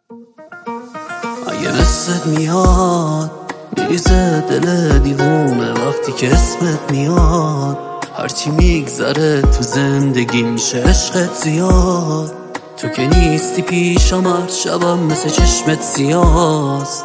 اگه مثلت میاد میریزه دل دیوونه وقتی که اسمت میاد، هرچی میگذره تو زندگی میشه عشقت زیاد. تو که نیستی پیشم هر شبم مثل چشمت سیاست.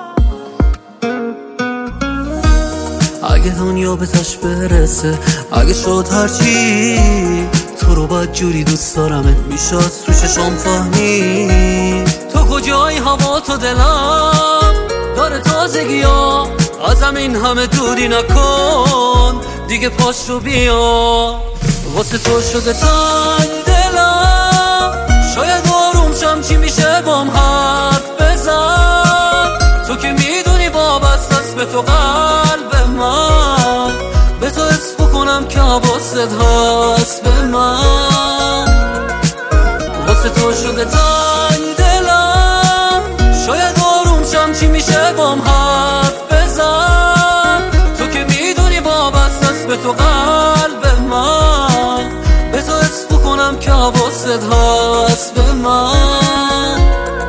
اگه دنیا به تش برسه، اگه شد هرچی، تو رو بد جوری دوست دارمت میشه از تو چشام فهمید. تو کجایی هوا تو دلم داره تازگی ها، ازم این همه دوری نکن دیگه، پاش رو بیا. واسه تو شده تنگ دلم، شاید آروم شم چی میشه بام حرف بزن. تو که میدونی وابسته است به تو قلب من، به تو حس بکنم که حواست هست به من. واسه تو شده تنگ دلم، شاید آروم شم چی میشه بام حرف بزن. تو که میدونی وابسته است به تو قلب من، به تو حس بکنم که حواست هست به من.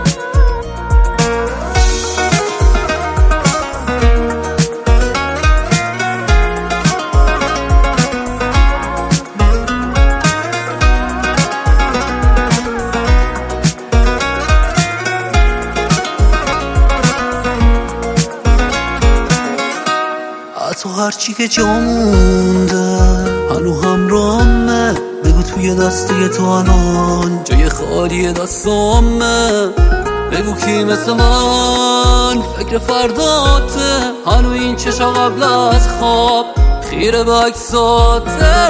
تو هرچی که جا مونده هنو همرامه، بگو توی دسته تو الان جای خالی دستامه. بگو کی مثل من فکر فرداته، هنو این چشا قبل از خواب خیره به عکساته.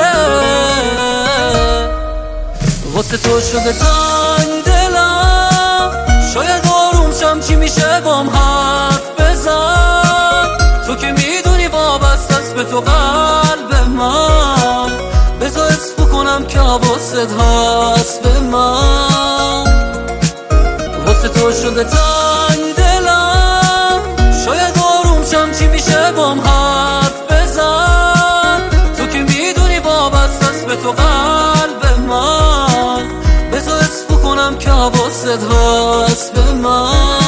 واسه تو شده تنگ دلم، شاید آروم شم چی میشه بام حرف بزن. تو که میدونی وابسته است به تو قلب من، بذار حس بکنم که حواست هست به من. واسه تو شده تنگ دلم، شاید آروم شم چی میشه بام حرف بزن. تو که میدونی وابسته است به تو قلب من، بذار حس بکنم که حواست هست به من.